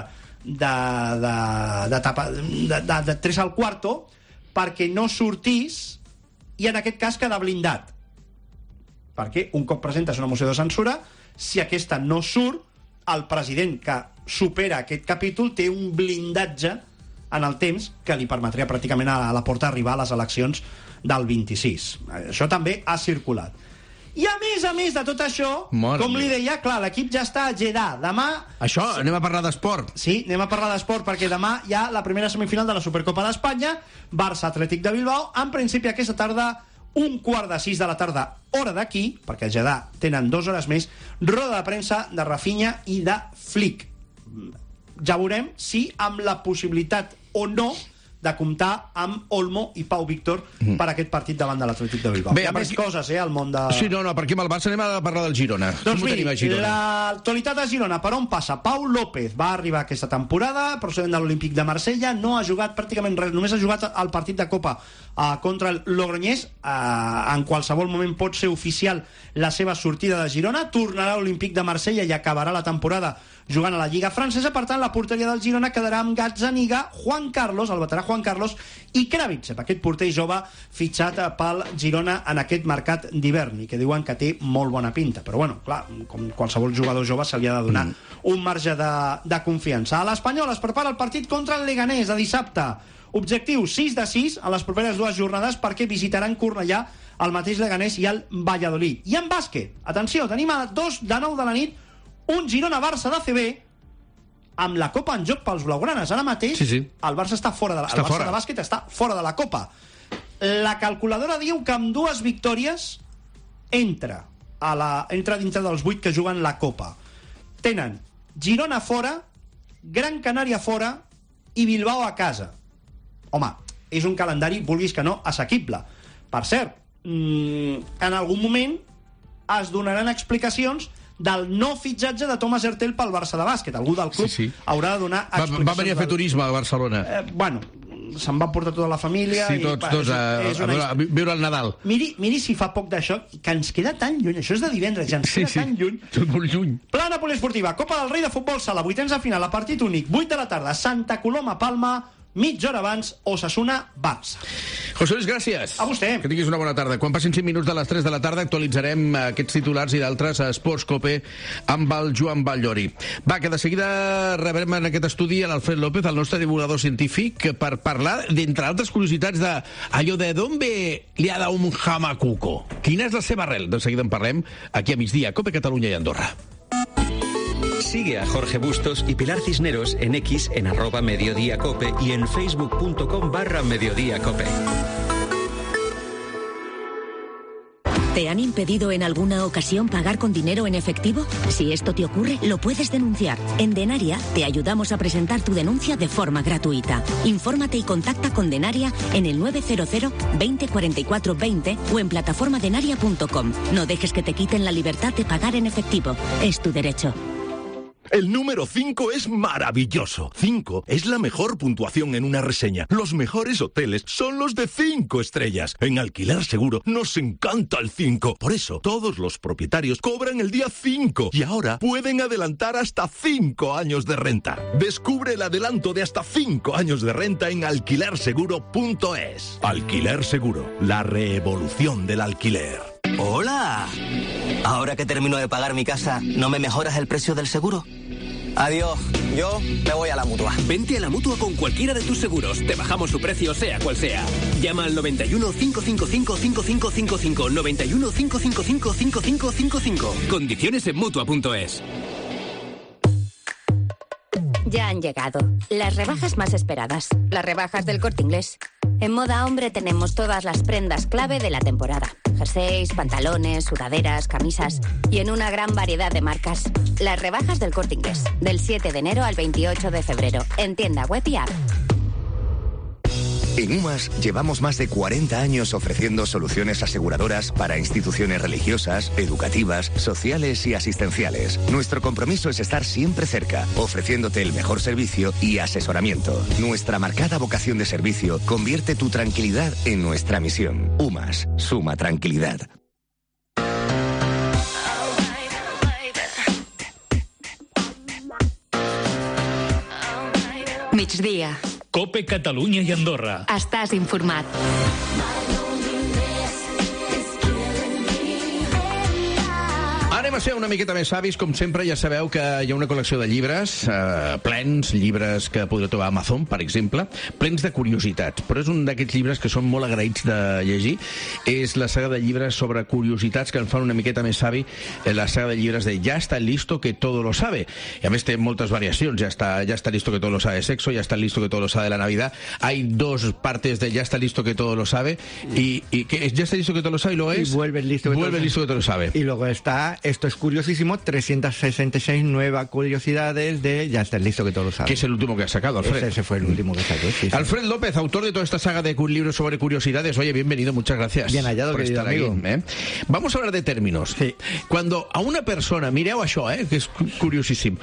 de 3 al quarto perquè no sortís i en aquest cas quedar blindat. Perquè un cop presentes una moció de censura, si aquesta no surt, el president que supera aquest capítol té un blindatge en el temps que li permetria pràcticament a Laporta arribar a les eleccions del 26. Això també ha circulat. I a més de tot això, com li deia, clar, l'equip ja està a Jeddah. Demà... Això, anem a parlar d'esport. Sí, anem a parlar d'esport, perquè demà hi ha la primera semifinal de la Supercopa d'Espanya, Barça-Atlètic de Bilbao, en principi aquesta tarda, 5:15 de la tarda, hora d'aquí, perquè a Jeddah tenen 2 hores més, roda de premsa de Rafinha i de Flick. Ja veurem si amb la possibilitat o no de comptar amb Olmo i Pau Víctor per aquest partit davant de l'Atlètic de Bilbao. Hi ha més coses, al món de... Sí, no, per aquí amb el Barça anem a parlar del Girona. Doncs miri, l'actualitat de Girona, per on passa? Pau López va arribar aquesta temporada, procedent de l'Olímpic de Marsella, no ha jugat pràcticament res, només ha jugat el partit de Copa contra el Logroñés. En qualsevol moment pot ser oficial la seva sortida de Girona, tornarà a l'Olímpic de Marsella i acabarà la temporada jugant a la Lliga Francesa. Per tant, la porteria del Girona quedarà amb Gazzaniga, Juan Carlos, el veterà Juan Carlos, i Kravitsev, aquest porter jove fitxat pel Girona en aquest mercat d'hivern, i que diuen que té molt bona pinta. Però bueno, clar, com qualsevol jugador jove se li ha de donar un marge de confiança. A l'Espanyol es prepara el partit contra el Leganés de dissabte. Objectiu 6 de 6 a les properes 2 jornades, perquè visitaran Cornellà, el mateix Leganés i el Valladolid. I en bàsquet, atenció, tenim a 2 de 9 de la nit un Girona-Barça d'ACB amb la Copa en joc pels blaugranes. Ara mateix el Barça està fora de la... El Barça de bàsquet està fora de la Copa. La calculadora diu que amb 2 victòries entra dintre dels 8 que juguen la Copa. Tenen Girona fora, Gran Canària fora i Bilbao a casa. Home, és un calendari, vulguis que no, assequible. Per cert, en algun moment es donaran explicacions del no fitxatge de Thomas Hertel pel Barça de bàsquet. Algú del club haurà de donar explicacions. Va venir a fer turisme a Barcelona. Bueno, se'n va portar tota la família. Sí, tots a viure el Nadal. Miri si fa poc d'això, que ens queda tan lluny. Això és de divendres, ja ens queda tan lluny. Tot molt lluny. Plana poliesportiva, Copa del Rei de futbol sala, vuitens de final, a partit únic, 8 de la tarda, Santa Coloma, Palma, mitja hora abans, Osasuna-Barça. José Luis, gràcies. A vostè. Que tinguis una bona tarda. Quan passin 5 minuts de les 3 de la tarda actualitzarem aquests titulars i d'altres a Esports Cope amb el Joan Batllori. Va, que de seguida rebrem en aquest estudi l'Alfred López, el nostre divulgador científic, per parlar, d'entre altres curiositats, d'allò de d'on ve liada un jamacuco. Quina és la seva arrel? De seguida en parlem aquí a migdia, Cope Catalunya i Andorra. Sigue a Jorge Bustos y Pilar Cisneros en X en @mediodíacope y en facebook.com/mediodíacope. ¿Te han impedido en alguna ocasión pagar con dinero en efectivo? Si esto te ocurre, lo puedes denunciar. En Denaria te ayudamos a presentar tu denuncia de forma gratuita. Infórmate y contacta con Denaria en el 900 20 44 20 o en plataformadenaria.com. No dejes que te quiten la libertad de pagar en efectivo. Es tu derecho. El número 5 es maravilloso. 5 es la mejor puntuación en una reseña. Los mejores hoteles son los de 5 estrellas. En Alquiler Seguro nos encanta el 5. Por eso, todos los propietarios cobran el día 5 y ahora pueden adelantar hasta 5 años de renta. Descubre el adelanto de hasta 5 años de renta en alquilerseguro.es. Alquiler Seguro, la revolución del alquiler. ¡Hola! Ahora que termino de pagar mi casa, ¿no me mejoras el precio del seguro? Adiós, yo me voy a la Mutua. Vente a la Mutua con cualquiera de tus seguros. Te bajamos su precio, sea cual sea. Llama al 91 555 5555. 91 555 5555. Condiciones en Mutua.es. Ya han llegado las rebajas más esperadas, las rebajas del Corte Inglés. En Moda Hombre tenemos todas las prendas clave de la temporada. Jerseys, pantalones, sudaderas, camisas y en una gran variedad de marcas. Las rebajas del Corte Inglés, del 7 de enero al 28 de febrero, en tienda web y app. En UMAS llevamos más de 40 años ofreciendo soluciones aseguradoras para instituciones religiosas, educativas, sociales y asistenciales. Nuestro compromiso es estar siempre cerca, ofreciéndote el mejor servicio y asesoramiento. Nuestra marcada vocación de servicio convierte tu tranquilidad en nuestra misión. UMAS, suma tranquilidad. Migdia. Cope Catalunya i Andorra. Estàs informat. Anem a ser una miqueta més savis. Com sempre, ja sabeu que hi ha una col·lecció de llibres plens, llibres que podreu trobar a Amazon, per exemple, plens de curiositats. Però és un d'aquests llibres que són molt agraïts de llegir. És la saga de llibres sobre curiositats que en fan una miqueta més savi, la saga de llibres de Ya está listo que todo lo sabe. I a més té moltes variacions. Ya está listo que todo lo sabe de sexo, ya está listo que todo lo sabe de la Navidad. Hay 2 partes de Ya está listo que todo lo sabe. Y ¿qué es? Ya está listo que todo lo sabe y luego es... Y vuelve listo que todo lo sabe. Y luego está... Esto es curiosísimo, 366 nuevas curiosidades de Ya está listo que todo lo sabe. Que es el último que ha sacado, Alfred. Ese fue el último que sacó, sí. Alfred López, autor de toda esta saga de libros sobre curiosidades. Oye, bienvenido, muchas gracias. Bien hallado, por querido estar amigo. Aquí, Vamos a hablar de términos. Sí. Cuando a una persona, mireu això, que és curiosíssim,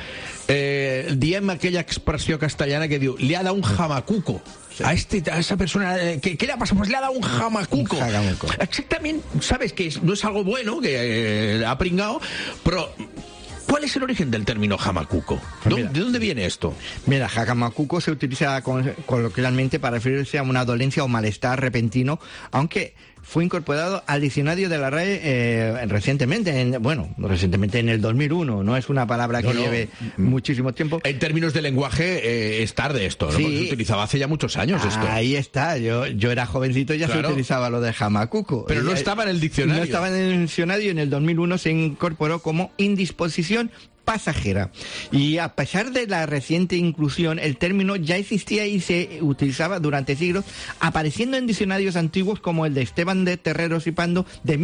diem aquella expressió castellana que diu, li ha dado un jamacuco. Sí. A esa persona, ¿qué le ha pasado? Pues le ha dado un jamacuco. Exactamente, sabes que no es algo bueno, que ha pringado, pero ¿cuál es el origen del término jamacuco? ¿De dónde viene esto? Mira, jamacuco se utiliza coloquialmente para referirse a una dolencia o malestar repentino, aunque fue incorporado al diccionario de la RAE recientemente en el 2001. No es una palabra que lleve muchísimo tiempo. En términos de lenguaje es tarde esto, ¿no? Sí. Porque se utilizaba hace ya muchos años esto. Ahí está, yo era jovencito y ya se utilizaba lo de jamacuco. Pero no estaba en el diccionario. No estaba en el diccionario y en el 2001 se incorporó como indisposición pasajera. Y a pesar de la reciente inclusión, el término ya existía y se utilizaba durante siglos, apareciendo en diccionarios antiguos como el de Esteban de Terreros y Pando de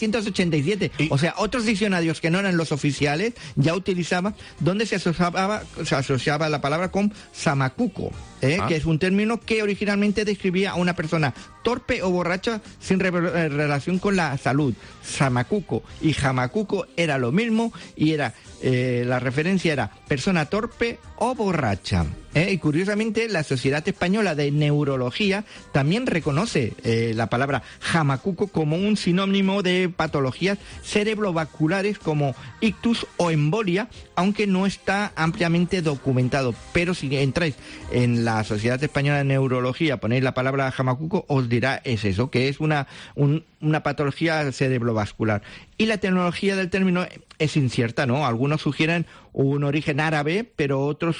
1787. O sea, otros diccionarios que no eran los oficiales ya utilizaban, donde se asociaba la palabra con samacuco, que es un término que originalmente describía a una persona torpe o borracha sin relación con la salud. Samacuco y jamacuco era lo mismo y era la referencia era persona torpe o borracha. Y curiosamente, la Sociedad Española de Neurología también reconoce la palabra jamacuco como un sinónimo de patologías cerebrovasculares como ictus o embolia, aunque no está ampliamente documentado. Pero si entráis en la Sociedad Española de Neurología, ponéis la palabra jamacuco, os dirá eso, que es una patología cerebrovascular. Y la tecnología del término es incierta, ¿no? Algunos sugieren un origen árabe, pero otros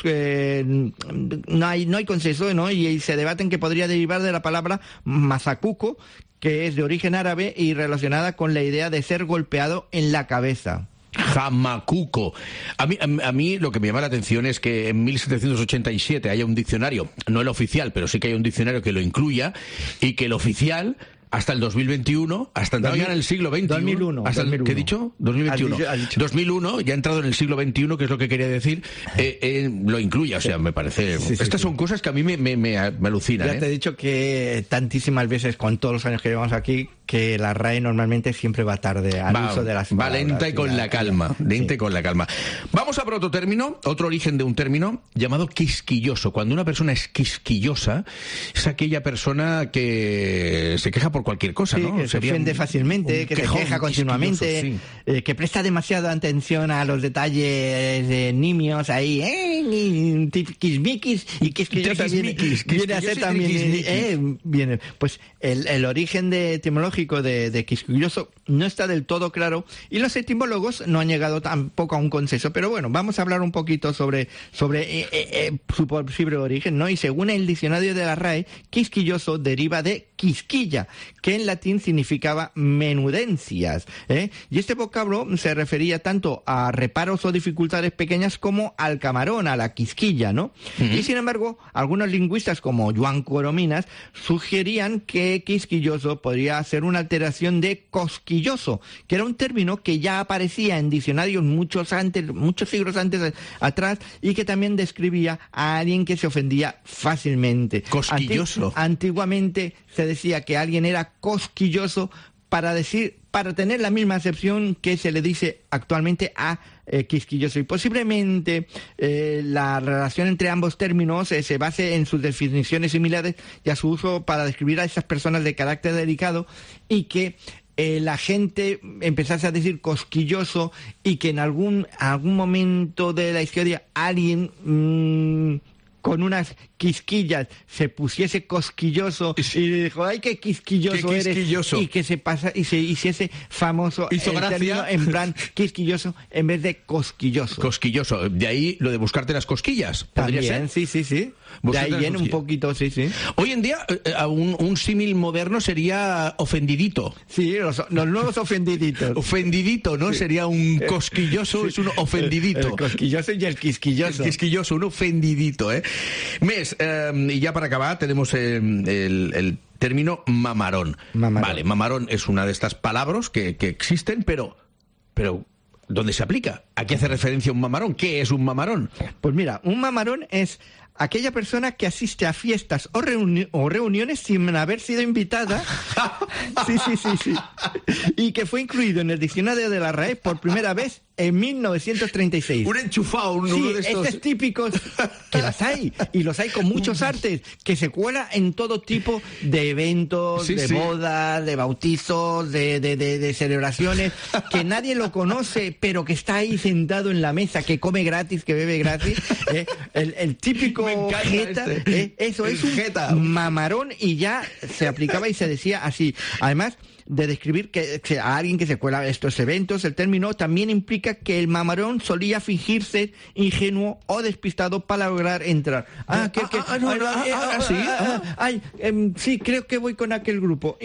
no hay consenso, ¿no? Y se debaten que podría derivar de la palabra mazacuco, que es de origen árabe y relacionada con la idea de ser golpeado en la cabeza. Jamacuco. A mí lo que me llama la atención es que en 1787 haya un diccionario, no el oficial, pero sí que hay un diccionario que lo incluya, y que el oficial, hasta el 2021, hasta entrar ya en el siglo XXI... 2001. ¿Qué he dicho? 2021. Has dicho. 2001, ya ha entrado en el siglo XXI, que es lo que quería decir, lo incluye. O sea, me parece... Estas son cosas que a mí me alucinan. Ya te he dicho que tantísimas veces, con todos los años que llevamos aquí, que la RAE normalmente siempre va tarde al uso de las palabras. Va lenta y con la calma. Lenta y con la calma. Vamos a por otro término, otro origen de un término llamado quisquilloso. Cuando una persona es quisquillosa, es aquella persona que se queja por cualquier cosa, ¿no? Que se ofende fácilmente, que se queja continuamente, que presta demasiada atención a los detalles nimios ahí, quismiquis, y quisquillosa viene a ser también... viene. Pues el origen etimológico de quisquilloso no está del todo claro, y los etimólogos no han llegado tampoco a un consenso, pero bueno, vamos a hablar un poquito sobre su posible origen, ¿no? Y según el diccionario de la RAE, quisquilloso deriva de quisquilla, que en latín significaba menudencias, y este vocablo se refería tanto a reparos o dificultades pequeñas como al camarón, a la quisquilla, ¿no? Y sin embargo, algunos lingüistas como Joan Corominas sugerían que quisquilloso podría ser una alteración de cosquilloso, que era un término que ya aparecía en diccionarios muchos siglos antes atrás, y que también describía a alguien que se ofendía fácilmente. Cosquilloso. Antiguamente se decía que alguien era cosquilloso para tener la misma acepción que se le dice actualmente a quisquilloso, y posiblemente la relación entre ambos términos se base en sus definiciones similares y a su uso para describir a esas personas de carácter delicado, y que la gente empezase a decir cosquilloso, y que en algún momento de la historia alguien con unas quisquillas se pusiese cosquilloso y dijo, ay, qué quisquilloso eres, y que se pasa y se hiciese famoso. Hizo gracia en plan quisquilloso en vez de cosquilloso. Cosquilloso, de ahí lo de buscarte las cosquillas. ¿Podría También, ser? sí. De ahí viene un poquito, sí. Hoy en día, un símil moderno sería ofendidito. Sí, los nuevos ofendiditos. Ofendidito, ¿no? Sí. Sería un cosquilloso, es un ofendidito. El cosquilloso y el quisquilloso. El quisquilloso, un ofendidito, y ya para acabar tenemos el término mamarón. Vale, mamarón es una de estas palabras que existen, pero ¿dónde se aplica? ¿A qué hace referencia un mamarón? ¿Qué es un mamarón? Pues mira, un mamarón es aquella persona que asiste a fiestas o reuniones sin haber sido invitada. Sí. Y que fue incluido en el diccionario de la RAE por primera vez en 1936. Un enchufado, uno de estos. Estos típicos, que las hay, y los hay con muchos artes, que se cuela en todo tipo de eventos, bodas, de bautizos, de celebraciones, que nadie lo conoce, pero que está ahí sentado en la mesa, que come gratis, que bebe gratis. El típico jeta, eso es un jeta, mamarón, y ya se aplicaba y se decía así. Además de describir que a alguien que se cuela a estos eventos, el término también implica que el mamarón solía fingirse ingenuo o despistado para lograr entrar. Sí, creo que voy con aquel grupo.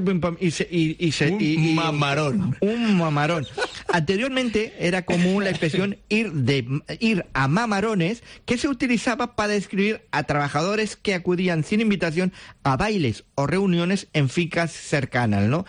Mamarón. Un mamarón. Anteriormente era común la expresión ir a mamarones, que se utilizaba para describir a trabajadores que acudían sin invitación a bailes o reuniones en fincas cercanas, ¿no?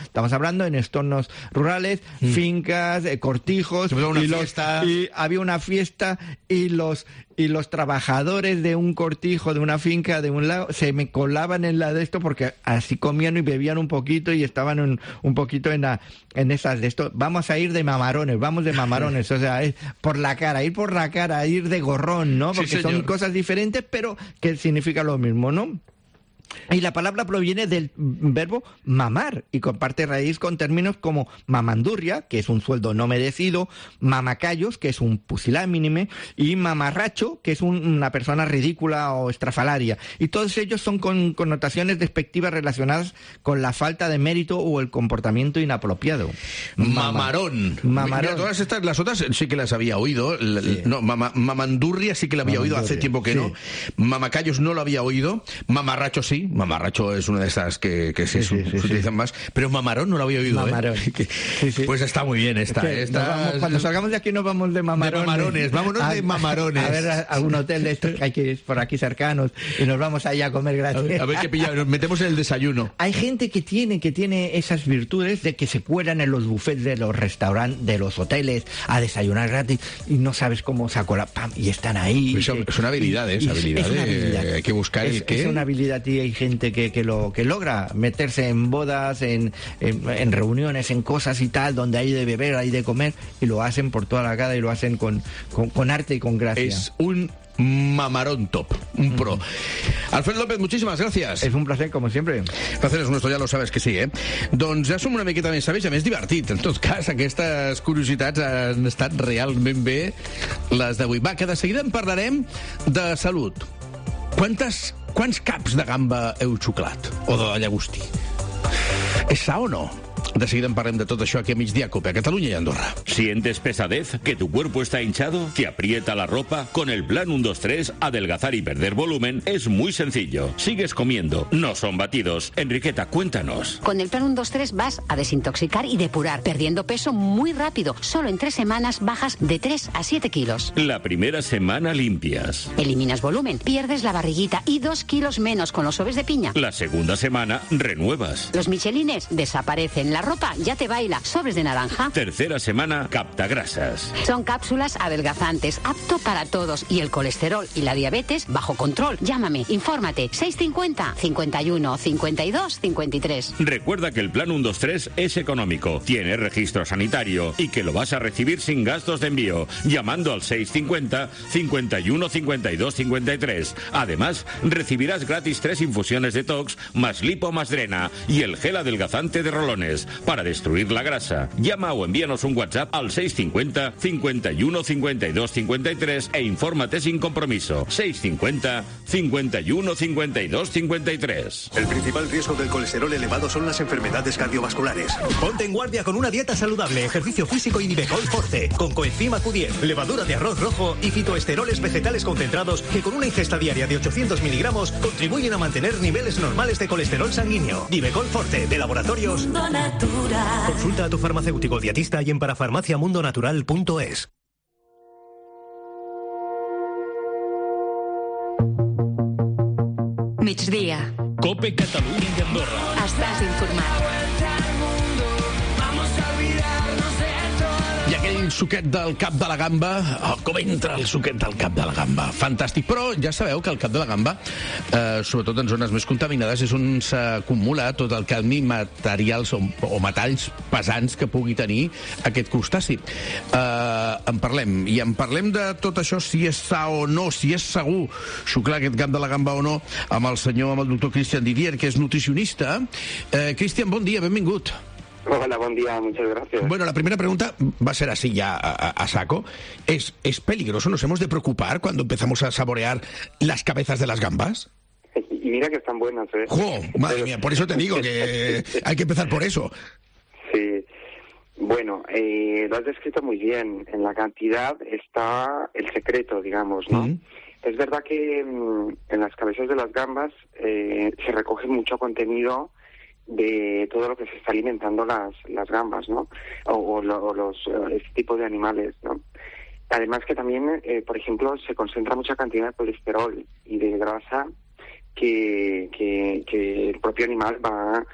Estamos hablando en entornos rurales, fincas, cortijos, y había una fiesta y los trabajadores de un cortijo, de una finca, de un lado, se me colaban en la de esto porque así comían y bebían un poquito y estaban un poquito en esas de esto. Vamos a ir de mamarones, o sea, es por la cara, ir de gorrón, ¿no? Porque son cosas diferentes, pero que significa lo mismo, ¿no? Y la palabra proviene del verbo mamar y comparte raíz con términos como mamandurria, que es un sueldo no merecido, mamacayos, que es un pusilánime, y mamarracho, que es una persona ridícula o estrafalaria. Y todos ellos son con connotaciones despectivas relacionadas con la falta de mérito o el comportamiento inapropiado. Mamarón. Mira, todas estas, las otras sí que las había oído. No, mamandurria sí que la había oído, hace tiempo que no. Mamacayos no lo había oído. Mamarracho sí. Mamarracho es una de estas que se utilizan más, pero mamarón no lo había oído. Mamarón. Pues está muy bien esta. Cuando salgamos de aquí nos vamos de mamarones. De mamarones, vámonos de mamarones. A ver algún hotel de estos que hay que ir por aquí cercanos y nos vamos allá a comer gratis. A ver qué pillamos, nos metemos en el desayuno. Hay gente que tiene esas virtudes de que se cuelan en los buffets de los restaurantes, de los hoteles, a desayunar gratis y no sabes cómo sacó la pam y están ahí. Pues es una habilidad, es una habilidad. Hay que buscar el qué. Es una habilidad y hay gente que logra meterse en bodas, en reuniones, en cosas y tal, donde hay de beber, hay de comer, y lo hacen por toda la cara y lo hacen con arte y con gracia. Es un mamarón top, un pro. Alfred López, muchísimas gracias. Es un placer, como siempre. El placer és nostre, ja lo sabes que sí, eh? Doncs ja som una miqueta més savis i més divertit. En tot cas, aquestes curiositats han estat realment bé les d'avui. Va, que de seguida en parlarem de salut. Quants caps de gamba heu xuclat? O de llagostí? És sa o no? De seguida en parlem de tot això aquí a Migdia Cope, a Catalunya y Andorra. ¿Sientes pesadez? ¿Que tu cuerpo está hinchado? ¿Que aprieta la ropa? Con el plan 1-2-3, adelgazar y perder volumen es muy sencillo. Sigues comiendo, no son batidos. Enriqueta, cuéntanos. Con el plan 1-2-3 vas a desintoxicar y depurar, perdiendo peso muy rápido. Solo en 3 semanas bajas de 3 a 7 kilos. La primera semana limpias. Eliminas volumen, pierdes la barriguita y 2 kilos menos con los sobres de piña. La segunda semana renuevas. Los michelines desaparecen. La ropa ya te baila. Sobres de naranja. Tercera semana, capta grasas. Son cápsulas adelgazantes, apto para todos. Y el colesterol y la diabetes bajo control. Llámame, infórmate. 650 51 52 53. Recuerda que el plan 1-2-3 es económico, tiene registro sanitario y que lo vas a recibir sin gastos de envío, llamando al 650 51 52 53. Además, recibirás gratis 3 infusiones de Tox, más lipo más drena y el gel adelgazante de rolones para destruir la grasa. Llama o envíanos un WhatsApp al 650 51 52 53 e infórmate sin compromiso. 650 51 52 53. El principal riesgo del colesterol elevado son las enfermedades cardiovasculares. Ponte en guardia con una dieta saludable, ejercicio físico y Nivecol Forte, con coenzima Q10, levadura de arroz rojo y fitoesteroles vegetales concentrados que con una ingesta diaria de 800 miligramos contribuyen a mantener niveles normales de colesterol sanguíneo. Nivecol Forte, de Laboratorios Natural. Consulta a tu farmacéutico dietista y en parafarmaciamundonatural.es. Migdia. Cope Catalunya i Andorra. Estàs informat. I aquell suquet del cap de la gamba, com entra el suquet del cap de la gamba, fantàstic. Però ja sabeu que el cap de la gamba, sobretot en zones més contaminades, és on s'acumula tot el cadmi, materials o metalls pesants que pugui tenir aquest crustaci. En parlem de tot això, si és sa o no, si és segur xuclar aquest cap de la gamba o no, amb el doctor Cristian Didier, que és nutricionista. Cristian, bon dia, benvingut. Hola, buen día, muchas gracias. Bueno, la primera pregunta va a ser así ya a saco. ¿Es peligroso? ¿Nos hemos de preocupar cuando empezamos a saborear las cabezas de las gambas? Y mira que están buenas, ¿eh? ¡Jo! Madre mía, por eso te digo que hay que empezar por eso. Sí. Bueno, lo has descrito muy bien. En la cantidad está el secreto, digamos, ¿no? Es verdad que en las cabezas de las gambas se recoge mucho contenido de todo lo que se está alimentando las gambas, ¿no? O este tipo de animales, ¿no? Además que también, por ejemplo, se concentra mucha cantidad de colesterol y de grasa que el propio animal va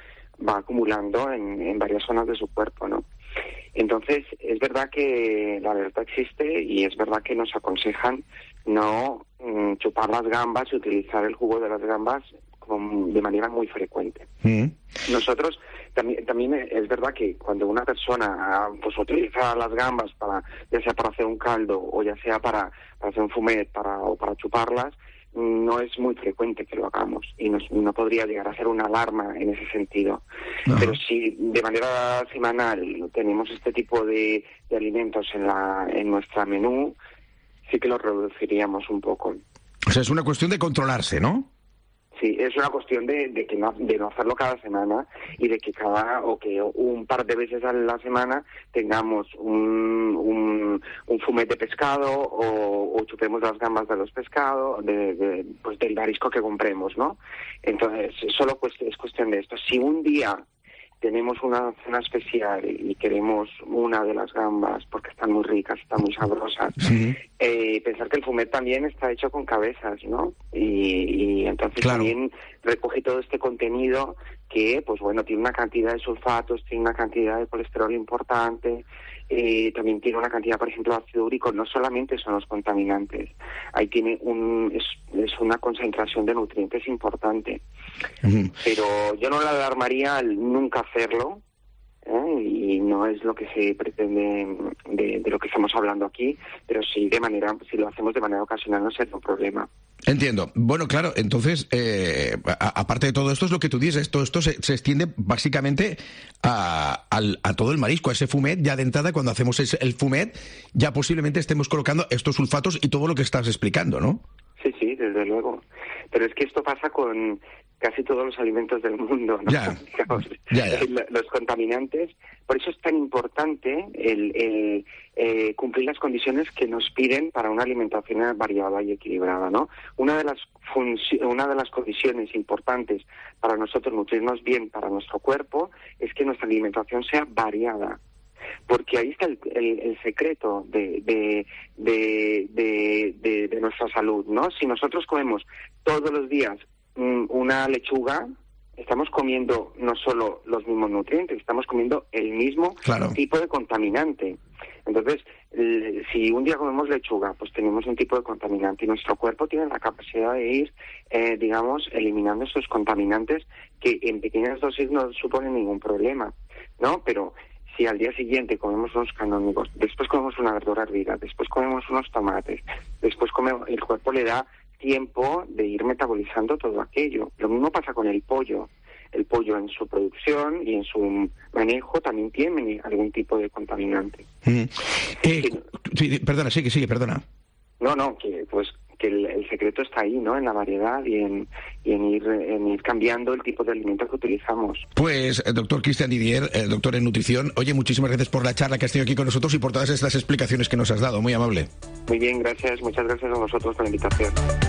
va acumulando en varias zonas de su cuerpo, ¿no? Entonces, es verdad que la alerta existe y es verdad que nos aconsejan no chupar las gambas y utilizar el jugo de las gambas de manera muy frecuente. Nosotros también es verdad que cuando una persona pues utiliza las gambas ya sea para hacer un caldo o ya sea para hacer un fumet o para chuparlas, no es muy frecuente que lo hagamos y no podría llegar a ser una alarma en ese sentido. Pero si de manera semanal tenemos este tipo de alimentos en nuestra menú, sí que lo reduciríamos un poco. O sea, es una cuestión de controlarse, ¿no? Sí, es una cuestión de no hacerlo cada semana y de que un par de veces a la semana tengamos un fumet de pescado o chupemos las gambas de los pescados, pues del marisco que compremos, ¿no? Entonces, solo es cuestión de esto. Si un día tenemos una cena especial y queremos una de las gambas porque están muy ricas, están muy sabrosas, pensar que el fumet también está hecho con cabezas, ¿no? Y entonces también recoge todo este contenido que, pues bueno, tiene una cantidad de sulfatos, tiene una cantidad de colesterol importante, también tiene una cantidad, por ejemplo, de ácido úrico. No solamente son los contaminantes, ahí tiene es una concentración de nutrientes importante. Pero yo no le alarmaría al nunca hacerlo, y no es lo que se pretende de lo que estamos hablando aquí, pero sí si lo hacemos de manera ocasional no sería un problema. Entiendo. Bueno, claro, entonces, aparte de todo esto, es lo que tú dices, esto se extiende básicamente a todo el marisco, a ese fumet. Ya de entrada, cuando hacemos el fumet, ya posiblemente estemos colocando estos sulfatos y todo lo que estás explicando, ¿no? Sí, desde luego. Pero es que esto pasa con casi todos los alimentos del mundo, ¿no? Ya. Los contaminantes. Por eso es tan importante el cumplir las condiciones que nos piden para una alimentación variada y equilibrada, ¿no? Una de las condiciones importantes para nosotros nutrirnos bien para nuestro cuerpo es que nuestra alimentación sea variada. Porque ahí está el secreto de nuestra salud, ¿no? Si nosotros comemos todos los días una lechuga, estamos comiendo no solo los mismos nutrientes, estamos comiendo el mismo tipo de contaminante. Entonces, si un día comemos lechuga, pues tenemos un tipo de contaminante y nuestro cuerpo tiene la capacidad de ir, eliminando estos contaminantes que en pequeñas dosis no suponen ningún problema, ¿no? Pero si al día siguiente comemos unos canónigos, después comemos una verdura hervida, después comemos unos tomates, después el cuerpo le da tiempo de ir metabolizando todo aquello. Lo mismo pasa con el pollo. El pollo en su producción y en su manejo también tiene algún tipo de contaminante. Perdona, sigue, perdona. No, que el secreto está ahí, ¿no? En la variedad y en ir cambiando el tipo de alimento que utilizamos. Pues, doctor Christian Didier, doctor en nutrición, oye, muchísimas gracias por la charla que has tenido aquí con nosotros y por todas estas explicaciones que nos has dado. Muy amable. Muy bien, gracias. Muchas gracias a vosotros por la invitación.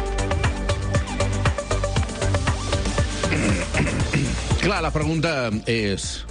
Clar, la pregunta és...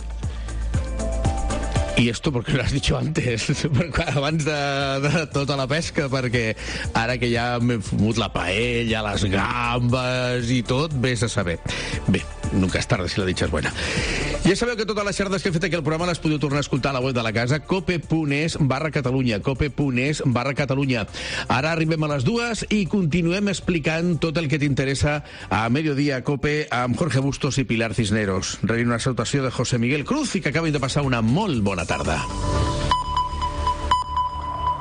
I esto porque lo has dicho antes, abans de tota la pesca, perquè ara que ja m'he fumut la paella, les gambes i tot, vés a saber. Bé, nunca es tarde si la dicha es buena. Ja sabeu que totes les xerrades que he fet aquí al programa les podeu tornar a escoltar a la web de la casa, cope.es/Catalunya, cope.es/Catalunya. Ara arribem a les 2 i continuem explicant tot el que t'interessa a Mediodía Cope amb Jorge Bustos i Pilar Cisneros. Rebin una salutació de José Miguel Cruz i que acabin de passar una molt bona tarda.